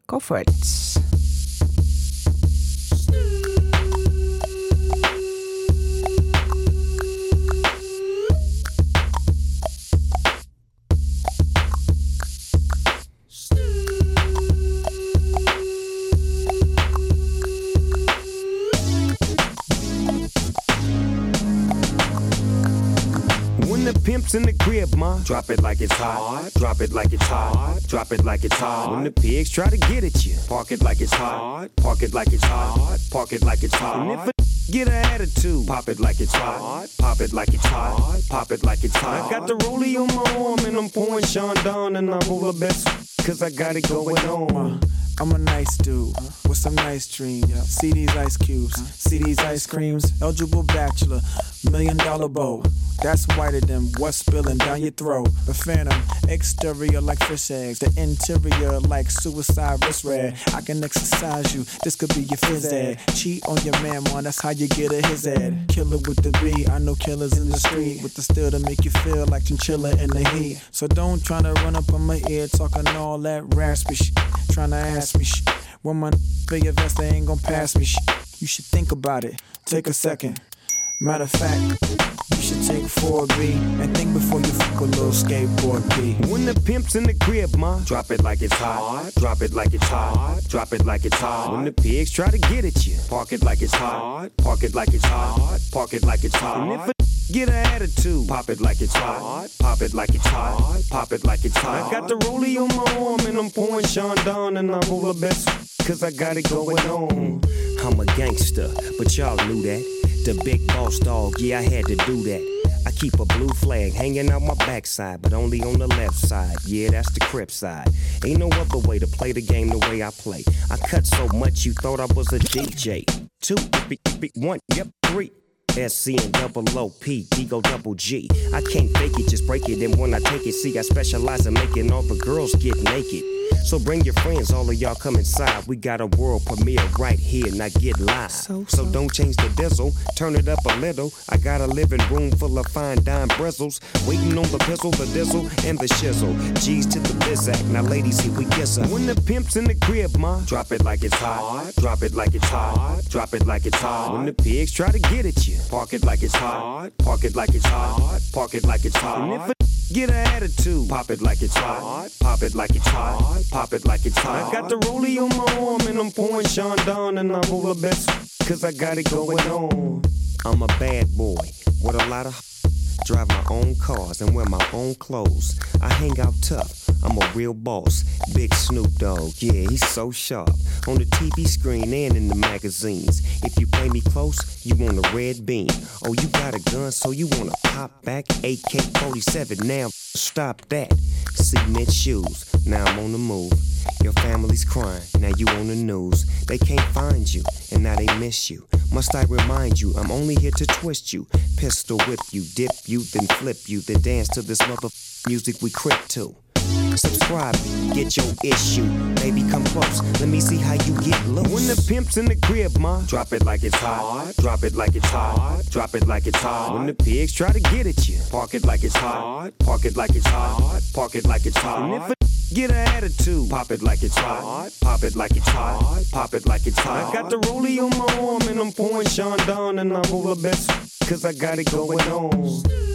Go for it. Pimps in the crib, ma. Drop it like it's hot. Drop it like it's hot. Drop it like it's hot. When the pigs try to get at you, park it like it's hot. Park it like it's hot. Park it like it's hot. And if a get an attitude, pop it like it's hot. Pop it like it's hot. Pop it like it's hot. I got the rollie on my arm and I'm pouring Sean Don and I'm all the best cause I got it going on. I'm a nice dude with some nice dreams. See these ice cubes, see these ice creams. Eligible bachelor, $1 million bow. That's whiter than what's spilling down your throat. The phantom, exterior like fish eggs. The interior like suicide wrist red. I can exercise you, this could be your phys ed. Cheat on your man, man, that's how you get a his ed. Killer with the B, I know killers in the street. With the steel to make you feel like chinchilla in the heat. So don't try to run up on my ear talking all that raspy shit. Trying to ask me shit. When my big vest, they ain't gon' pass me shit. You should think about it, take a second. Matter of fact, you should take 4B and think before you fuck a little skateboard P. When the pimp's in the crib, ma, drop it like it's hot. Drop it like it's hot. Drop it like it's hot. When the pigs try to get at you, park it like it's hot. Park it like it's hot. Park it like it's hot. And if a get an attitude, pop it like it's hot. Pop it like it's hot. Pop it like it's hot. I got the rollie on my arm and I'm pouring Sean Don and I'm all the best cause I got it going on. I'm a gangster, but y'all knew that. The big boss dog, yeah, I had to do that. I keep a blue flag hanging out my backside, but only on the left side. Yeah, that's the Crip side. Ain't no other way to play the game the way I play. I cut so much you thought I was a DJ. 2, 1, yep, 3. SC and double OP, D go double G. I can't fake it, just break it. And when I take it, see, I specialize in making all the girls get naked. So bring your friends, all of y'all come inside. We got a world premiere right here, now get live. So don't change the diesel, turn it up a little. I got a living room full of fine dime bristles. Waiting on the pistol, the dizzle, and the shizzle. G's to the bizac, now ladies, here we kiss her. When the pimp's in the crib, ma, drop it like it's hot. Drop it like it's hot. Drop it like it's hot. When the pigs try to get at you, park it like it's hot. Park it like it's hot. Park it like it's hot. And if a get an attitude, pop it like it's hot. Pop it like it's hot. Pop it like it's hot. I got the rollie on my arm and I'm pouring Sean Don and I'm all the best cause I got it going on. I'm a bad boy with a lot of drive my own cars and wear my own clothes. I hang out tough. I'm a real boss. Big Snoop Dogg, yeah, he's so sharp. On the TV screen and in the magazines. If you play me close, you want a red beam. Oh, you got a gun, so you wanna pop back? AK-47, now stop that. Cement shoes, now I'm on the move. Your family's crying, now you on the news. They can't find you, and now they miss you. Must I remind you, I'm only here to twist you. Pistol whip you, dip you, then flip you. Then dance to this music we crip to. Subscribe, get your issue. Baby, come close, let me see how you get loose. When the pimp's in the crib, ma, drop it like it's hot. Drop it like it's hot. Drop it like it's hot. When the pigs try to get at you, park it like it's hot. Park it like it's hot. Park it like it's hot. And if a get an attitude, pop it like it's hot. Pop it like it's hot. Pop it like it's hot. I got the rollie on my arm and I'm pouring Sean Don and I'm all the best cause I got it going on.